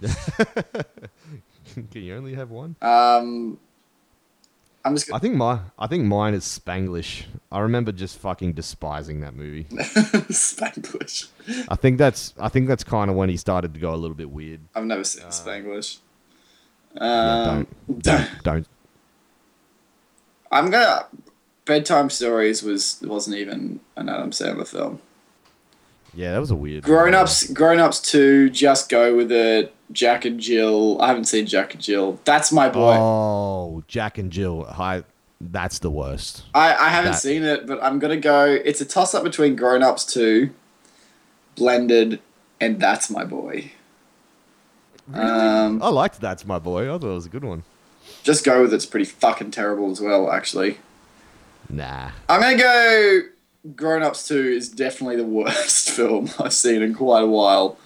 Can you only have one? Um. I'm just I gonna. think my I think mine is Spanglish. I remember just fucking despising that movie. Spanglish. I think that's I think that's kind of when he started to go a little bit weird. I've never seen Spanglish. Yeah, Um, don't, don't don't. I'm gonna. Bedtime Stories was wasn't even an Adam Sandler film. Yeah, that was a weird. Grown Ups, Grown Ups two, Just Go With It, Jack and Jill. I haven't seen Jack and Jill. That's my boy. Oh, Jack and Jill. Hi, that's the worst. I, I haven't that- seen it, but I'm gonna go. It's a toss up between Grown Ups two, Blended, and That's My Boy. Um, I liked That's My Boy. I thought it was a good one. Just Go With It's pretty fucking terrible as well, actually. Nah. I'm gonna go. Grown Ups two is definitely the worst film I've seen in quite a while.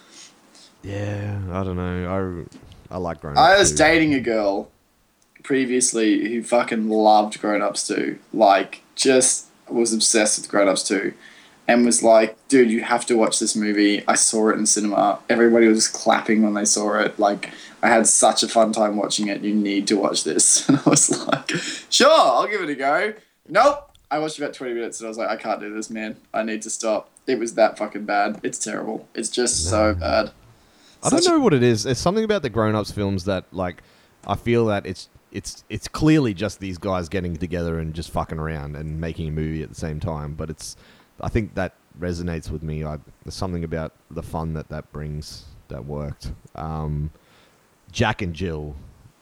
Yeah, I don't know. I I like Grown Ups. I was too. dating a girl previously who fucking loved Grown Ups two. Like, just was obsessed with Grown Ups two. And was like, dude, you have to watch this movie. I saw it in cinema. Everybody was clapping when they saw it. Like, I had such a fun time watching it. You need to watch this. And I was like, sure, I'll give it a go. Nope. I watched about twenty minutes and I was like, I can't do this, man. I need to stop. It was that fucking bad. It's terrible. It's just so bad. I don't Such a- know what it is. There's something about the Grown Ups films that, like, I feel that it's it's it's clearly just these guys getting together and just fucking around and making a movie at the same time. But it's, I think that resonates with me. I, there's something about the fun that that brings that worked. Um, Jack and Jill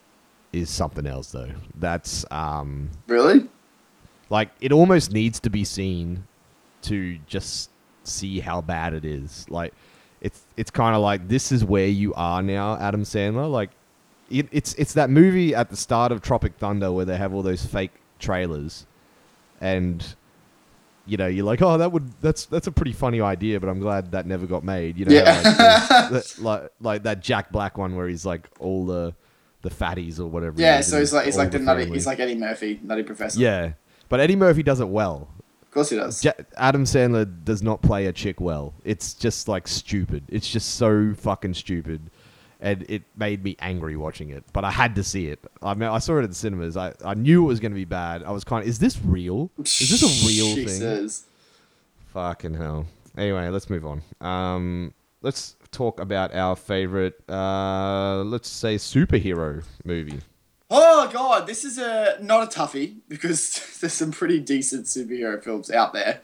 is something else, though. That's um, Really? like it almost needs to be seen to just see how bad it is. Like it's it's kind of like this is where you are now, Adam Sandler. Like it, it's it's that movie at the start of Tropic Thunder where they have all those fake trailers, and you know you're like, oh, that would that's that's a pretty funny idea, but I'm glad that never got made. You know, Yeah. like, the- like like that Jack Black one where he's like all the the fatties or whatever. Yeah, it is, so and he's like he's all like the nutty family. he's like Eddie Murphy, Nutty Professor. Yeah, but Eddie Murphy does it well. Of course he does. Ja- Adam Sandler does not play a chick well. It's just like stupid. It's just so fucking stupid, and it made me angry watching it. But I had to see it. I mean, I saw it in cinemas. I, I knew it was going to be bad. I was kind of, is this real? Is this a real She thing? says. Fucking hell. Anyway, let's move on. Um, let's talk about our favorite, uh, let's say superhero movie. Oh god, this is a not a toughie because there's some pretty decent superhero films out there.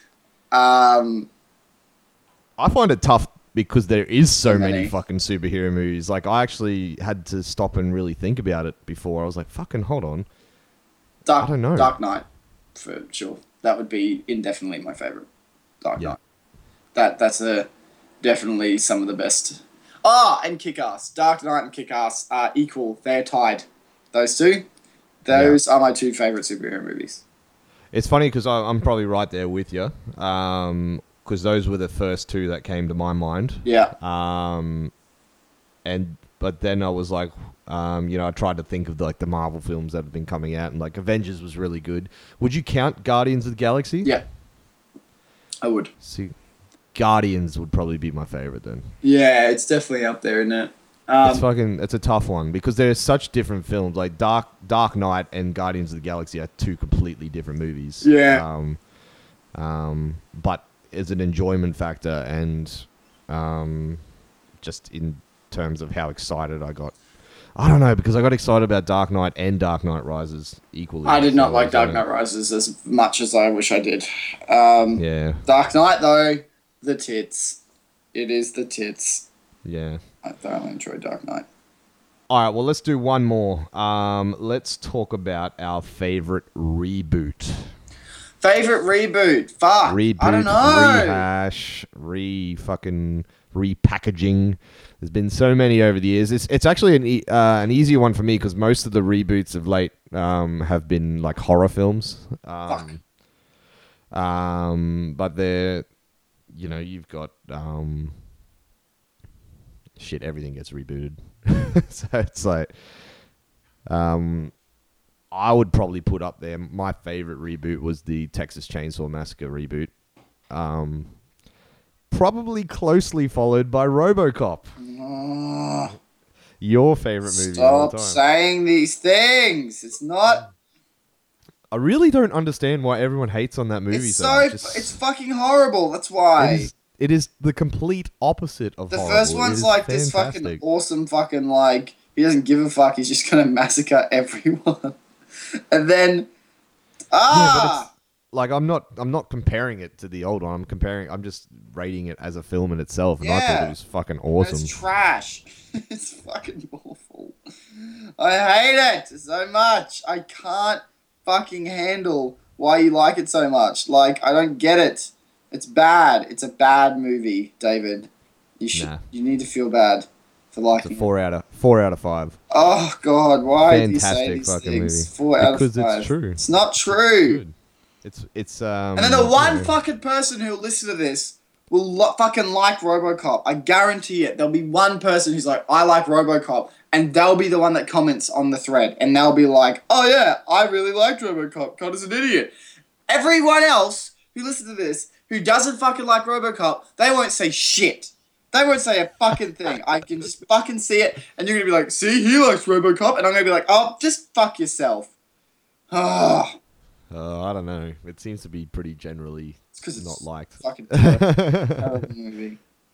Um, I find it tough because there is so So many. many. fucking superhero movies. Like, I actually had to stop and really think about it before. I was like, fucking hold on. Dark, I don't know. Dark Knight, for sure. That would be indefinitely my favorite. Dark Yeah. Knight. That that's a definitely some of the best. Ah, and Kick-Ass. Dark Knight and Kick-Ass are equal. They're tied. Those two. Those are my two favorite superhero movies. It's funny because I'm probably right there with you. Um, because those were the first two that came to my mind. Yeah. Um, and but then I was like, um, you know, I tried to think of like the Marvel films that have been coming out, and like Avengers was really good. Would you count Guardians of the Galaxy? Yeah. I would. See, Guardians would probably be my favorite then. Yeah, it's definitely up there, isn't it? Um, It's fucking. It's a tough one because they're such different films. Like Dark Dark Knight and Guardians of the Galaxy are two completely different movies. Yeah. Um, um, but as an enjoyment factor and um, just in terms of how excited I got. I don't know, because I got excited about Dark Knight and Dark Knight Rises equally. I did not So like was Dark on Knight it. Rises as much as I wish I did. Um, Yeah, Dark Knight, though, the tits. It is the tits. yeah. I thoroughly enjoy Dark Knight. All right, well, let's do one more. Um, let's talk about our favorite reboot. Favorite reboot? Fuck. Reboot, I don't know. rehash, re fucking repackaging. There's been so many over the years. It's it's actually an e- uh, an easier one for me because most of the reboots of late um, have been like horror films. Um, um, but they're, you know, you've got um, shit. Everything gets rebooted, so it's like, um, I would probably put up there. My favorite reboot was the Texas Chainsaw Massacre reboot. Um, probably closely followed by RoboCop. Oh, Your favorite movie of all stop time. saying these things. It's not. I really don't understand why everyone hates on that movie. It's so so. much. It's, It's fucking horrible. That's why. it is, it is the complete opposite of The horrible. first It one's is like this fucking fantastic. awesome fucking like he doesn't give a fuck. He's just gonna massacre everyone, and then ah. Like I'm not, I'm not comparing it to the old one. I'm comparing. I'm just rating it as a film in itself, and I thought Yeah. it was fucking And awesome. It's trash. It's fucking awful. I hate it so much. I can't fucking handle why you like it so much. Like, I don't get it. It's bad. It's a bad movie, David. You should. Nah. You need to feel bad for It's liking a it. four out of four out of five. Oh God, why do you Fantastic say these fucking things? movie. Four out Because of it's five. true. It's not true. Good. It's it's um. And then the one you know, fucking person who'll listen to this will lo- fucking like RoboCop. I guarantee it. There'll be one person who's like, I like RoboCop, and they'll be the one that comments on the thread, and they'll be like, oh yeah, I really liked RoboCop. Connor's an idiot. Everyone else who listens to this, who doesn't fucking like RoboCop, they won't say shit. They won't say a fucking thing. I can just fucking see it, and you're gonna be like, see, he likes RoboCop, and I'm gonna be like, oh, just fuck yourself. Ah. Uh, I don't know. It seems to be pretty generally It's because it's not liked. fucking terrible, terrible movie.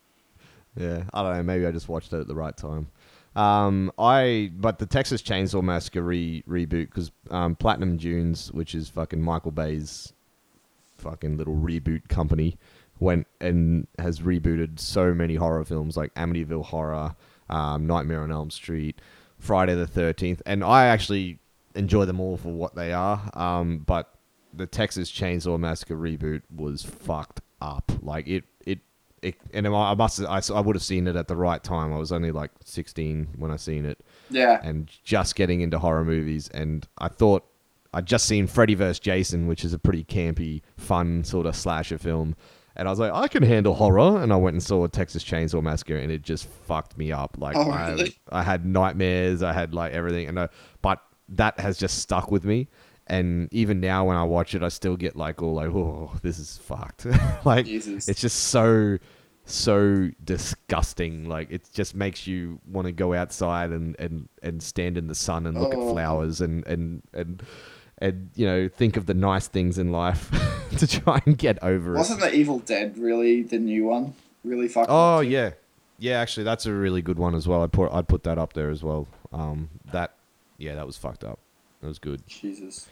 Yeah, I don't know. Maybe I just watched it at the right time. Um, I but the Texas Chainsaw Massacre re- reboot because um, Platinum Dunes, which is fucking Michael Bay's fucking little reboot company, went and has rebooted so many horror films like Amityville Horror, um, Nightmare on Elm Street, Friday the thirteenth, and I actually enjoy them all for what they are. Um, but the Texas Chainsaw Massacre reboot was fucked up. Like it, it, it and I must, I, I would have seen it at the right time. I was only like sixteen when I seen it, Yeah. and just getting into horror movies. And I thought I'd just seen Freddy versus. Jason, which is a pretty campy, fun sort of slasher film. And I was like, I can handle horror. And I went and saw Texas Chainsaw Massacre, and it just fucked me up. Like Oh, I, really? I had nightmares. I had like everything, and I, but that has just stuck with me. And even now when I watch it, I still get like all like, oh, this is fucked. Like Jesus. it's just so, so disgusting. Like it just makes you want to go outside and, and, and stand in the sun and look Oh. at flowers and, and, and, and, you know, think of the nice things in life to try and get over it. Wasn't the Evil Dead really the new one? Really fucking. Oh yeah, yeah. Actually, that's a really good one as well. I put I'd put that up there as well. Um, that yeah, that was fucked up. That was good. Jesus.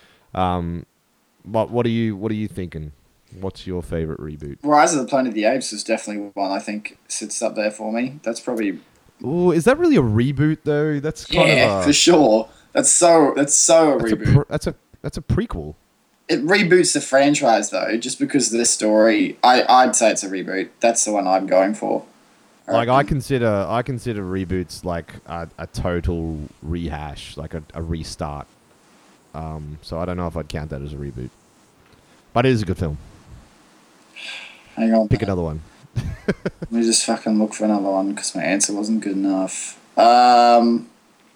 Um, but what are you what are you thinking? What's your favorite reboot? Rise of the Planet of the Apes is definitely one I think sits up there for me. That's probably Oh, is that really a reboot though? That's kind yeah, of for a, sure. That's so that's so a that's a reboot. pre- that's a that's a prequel. It reboots the franchise though, just because of the story. I I'd say it's a reboot. That's the one I'm going for. Like I consider I consider reboots like a, a total rehash, like a, a restart. Um, so I don't know if I'd count that as a reboot, but it is a good film. Hang on. Pick another one. Let me just fucking look for another one because my answer wasn't good enough. Um.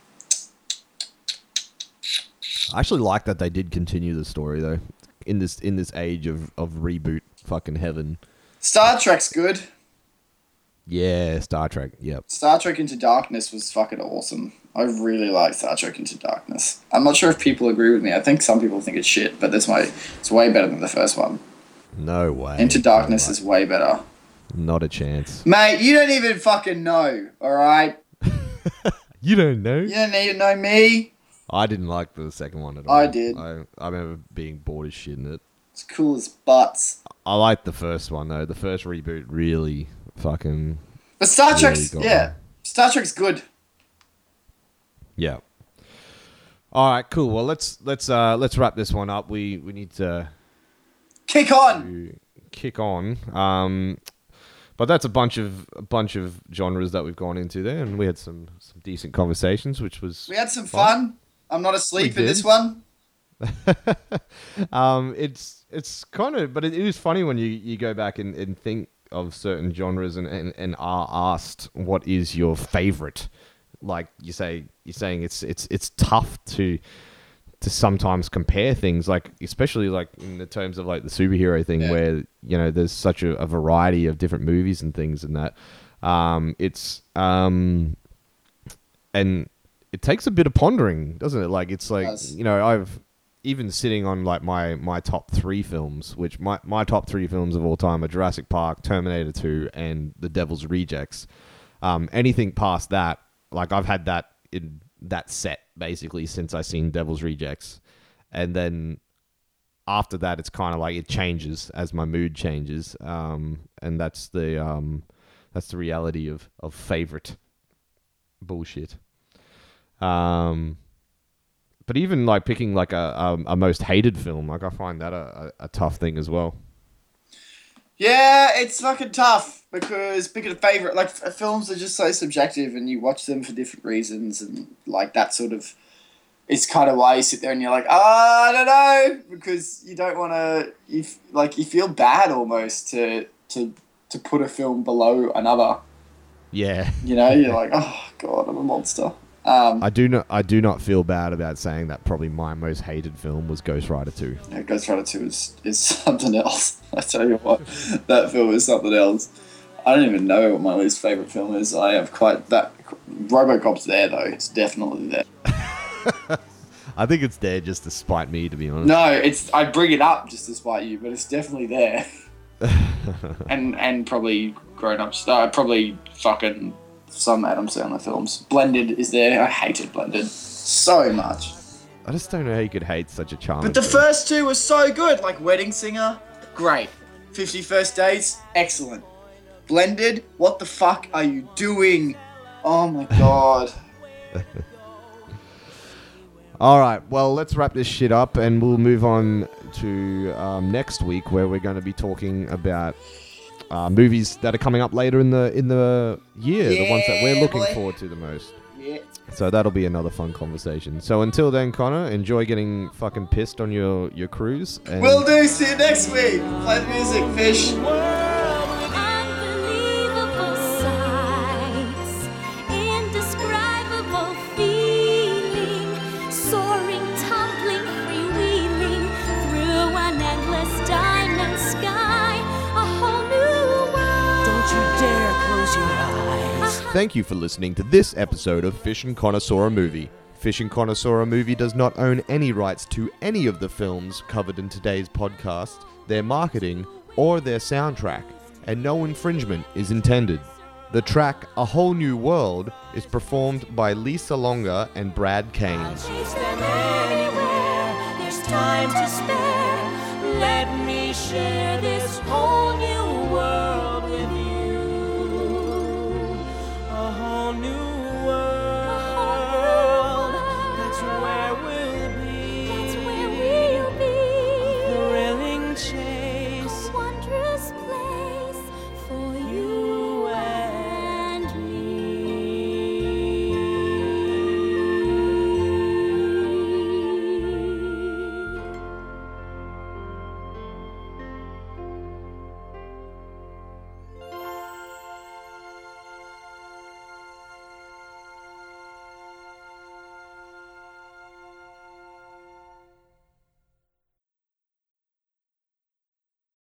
I actually like that they did continue the story though. In this in this age of, of reboot fucking heaven. Star Trek's good. Yeah, Star Trek. Yep. Star Trek Into Darkness was fucking awesome. I really like Star Trek Into Darkness. I'm not sure if people agree with me. I think some people think it's shit, but that's my it's way better than the first one. No way. Into Darkness No way. is way better. Not a chance. Mate, you don't even fucking know, alright? You don't know? You don't need to know me. I didn't like the second one at all. I did. I, I remember being bored as shit in it. It's cool as butts. I liked the first one, though. The first reboot really fucking... But Star really Trek's, got yeah. me. Star Trek's good. Yeah. All right, cool. Well, let's let's uh, let's wrap this one up. We we need to... Kick on! to kick on. Um, but that's a bunch of a bunch of genres that we've gone into there, and we had some, some decent conversations, which was We had some fun. fun. I'm not asleep We in this did. one. um, it's it's kind of, but it is funny when you, you go back and, and think of certain genres and, and, and are asked what is your favorite. Like you say, you're saying it's it's it's tough to to sometimes compare things, like especially like in the terms of like the superhero thing, Yeah. where you know there's such a, a variety of different movies and things and that. Um, it's um, and it takes a bit of pondering, doesn't it? Like it's like does. you know I've even sitting on like my, my top three films, which my, my top three films of all time are Jurassic Park, Terminator two, and The Devil's Rejects. Um, anything past that, like I've had that in that set basically since I seen Devil's Rejects, and then after that it's kind of like it changes as my mood changes, um, and that's the um, that's the reality of of favorite bullshit. Um, but even like picking like a, a a most hated film, like I find that a, a, a tough thing as well. Yeah, it's fucking tough because picking a favorite, like f- films are just so subjective, and you watch them for different reasons, and like that sort of, it's kind of why you sit there and you're like, oh, I don't know, because you don't want to, you f- like you feel bad almost to to to put a film below another. Yeah, You know, you're like, oh god, I'm a monster. Um, I do not I do not feel bad about saying that probably my most hated film was Ghost Rider two. yeah, Ghost Rider two is is something else. I tell you what, that film is something else. I don't even know what my least favorite film is. I have quite that. RoboCop's there though. It's definitely there. I think it's there just to spite me, to be honest. No, it's I bring it up just to spite you, but it's definitely there. and and probably grown ups. Uh, probably fucking some Adam Sandler films. Blended is there. I hated Blended so much. I just don't know how you could hate such a charming But the film. first two were so good. Like Wedding Singer, great. Fifty First Dates, excellent. Blended, what the fuck are you doing? Oh my god. All right, well, let's wrap this shit up, and we'll move on to um, next week, where we're going to be talking about uh, movies that are coming up later in the in the year, the ones that we're Yeah, looking boy. forward to the most. Yeah. So that'll be another fun conversation. So until then, Connor, enjoy getting fucking pissed on your, your cruise. And Will do. See you next week. Play the music, fish. Unbelievable sights, indescribable feeling, soaring, tumbling, freewheeling through an endless diamond sky, a whole new world. Don't you dare close your eyes. Thank you for listening to this episode of Fish and Connoisseur Movie. Fish and Connoisseur Movie does not own any rights to any of the films covered in today's podcast, their marketing, or their soundtrack, and no infringement is intended. The track A Whole New World is performed by Lisa Longer and Brad Kane. Chase them anywhere. There's time to spare.